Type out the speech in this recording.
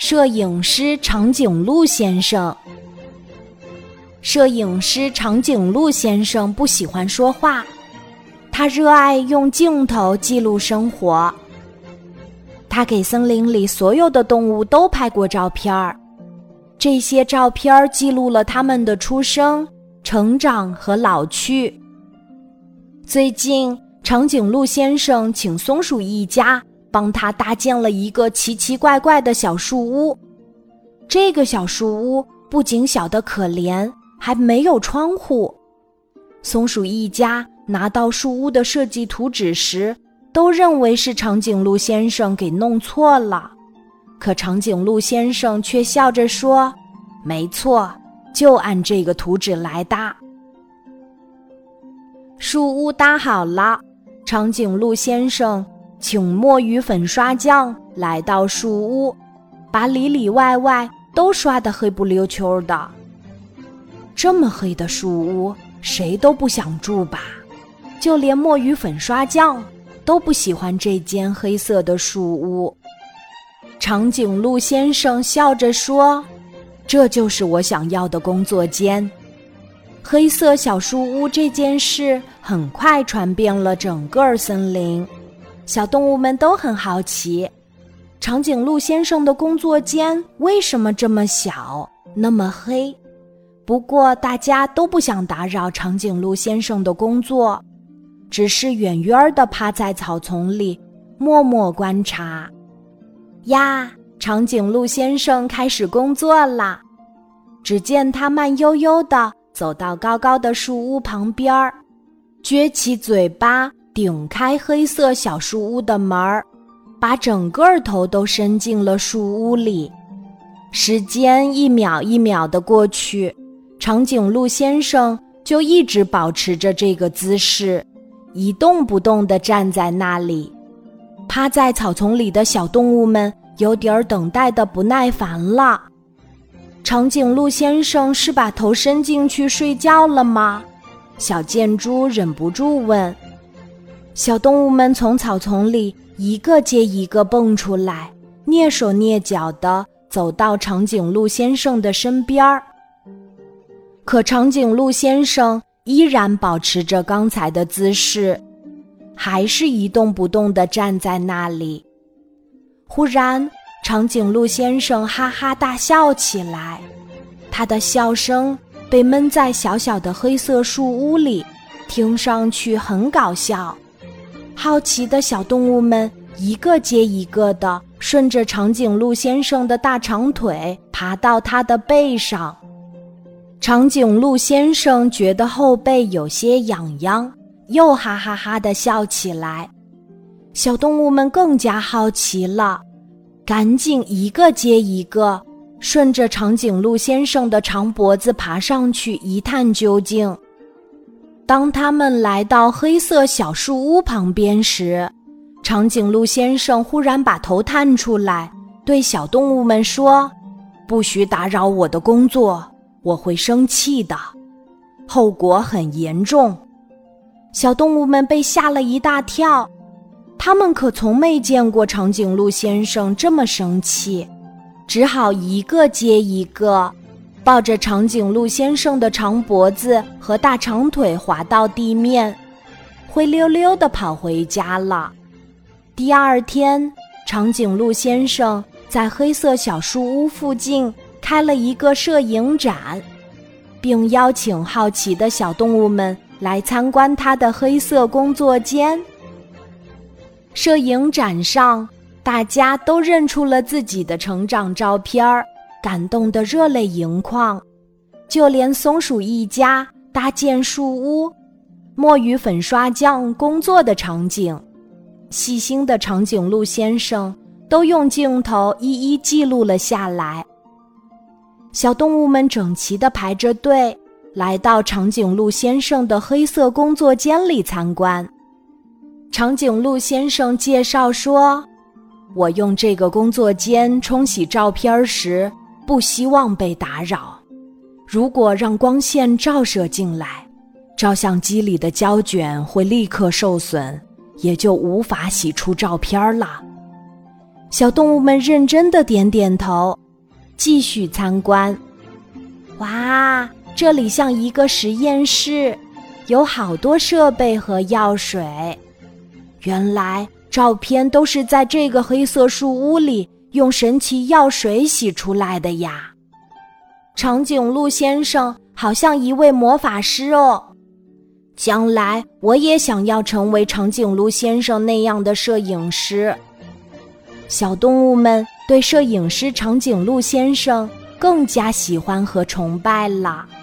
摄影师长颈鹿先生。摄影师长颈鹿先生不喜欢说话，他热爱用镜头记录生活。他给森林里所有的动物都拍过照片儿，这些照片记录了它们的出生、成长和老去。最近，长颈鹿先生请松鼠一家帮他搭建了一个奇奇怪怪的小树屋。这个小树屋不仅小得可怜，还没有窗户。松鼠一家拿到树屋的设计图纸时，都认为是长颈鹿先生给弄错了。可长颈鹿先生却笑着说，没错，就按这个图纸来搭。树屋搭好了，长颈鹿先生请墨鱼粉刷匠来到树屋，把里里外外都刷得黑不溜秋的。这么黑的树屋，谁都不想住吧？就连墨鱼粉刷匠都不喜欢这间黑色的树屋。长颈鹿先生笑着说，这就是我想要的工作间。黑色小树屋这件事很快传遍了整个森林，小动物们都很好奇，长颈鹿先生的工作间为什么这么小，那么黑？不过大家都不想打扰长颈鹿先生的工作，只是远远地趴在草丛里默默观察。呀，长颈鹿先生开始工作了。只见他慢悠悠地走到高高的树屋旁边，撅起嘴巴顶开黑色小树屋的门，把整个头都伸进了树屋里。时间一秒一秒地过去，长颈鹿先生就一直保持着这个姿势，一动不动地站在那里。趴在草丛里的小动物们有点等待得不耐烦了。长颈鹿先生是把头伸进去睡觉了吗？小箭猪忍不住问。小动物们从草丛里一个接一个蹦出来，蹑手蹑脚地走到长颈鹿先生的身边。可长颈鹿先生依然保持着刚才的姿势，还是一动不动地站在那里。忽然，长颈鹿先生哈哈大笑起来，他的笑声被闷在小小的黑色树屋里，听上去很搞笑。好奇的小动物们一个接一个地顺着长颈鹿先生的大长腿爬到他的背上。长颈鹿先生觉得后背有些痒痒，又哈哈哈地笑起来。小动物们更加好奇了，赶紧一个接一个顺着长颈鹿先生的长脖子爬上去一探究竟。当他们来到黑色小树屋旁边时，长颈鹿先生忽然把头探出来，对小动物们说，不许打扰我的工作，我会生气的，后果很严重。小动物们被吓了一大跳，他们可从没见过长颈鹿先生这么生气，只好一个接一个抱着长颈鹿先生的长脖子和大长腿滑到地面，灰溜溜地跑回家了。第二天，长颈鹿先生在黑色小树屋附近开了一个摄影展，并邀请好奇的小动物们来参观他的黑色工作间。摄影展上，大家都认出了自己的成长照片，感动得热泪盈眶。就连松鼠一家搭建树屋、墨鱼粉刷匠工作的场景，细心的长颈鹿先生都用镜头一一记录了下来。小动物们整齐地排着队，来到长颈鹿先生的黑色工作间里参观。长颈鹿先生介绍说，我用这个工作间冲洗照片时，不希望被打扰。如果让光线照射进来，照相机里的胶卷会立刻受损，也就无法洗出照片了。 小动物们认真地点点头，继续参观。哇，这里像一个实验室，有好多设备和药水。原来照片都是在这个黑色树屋里用神奇药水洗出来的呀。长颈鹿先生好像一位魔法师哦，将来我也想要成为长颈鹿先生那样的摄影师。小动物们对摄影师长颈鹿先生更加喜欢和崇拜了。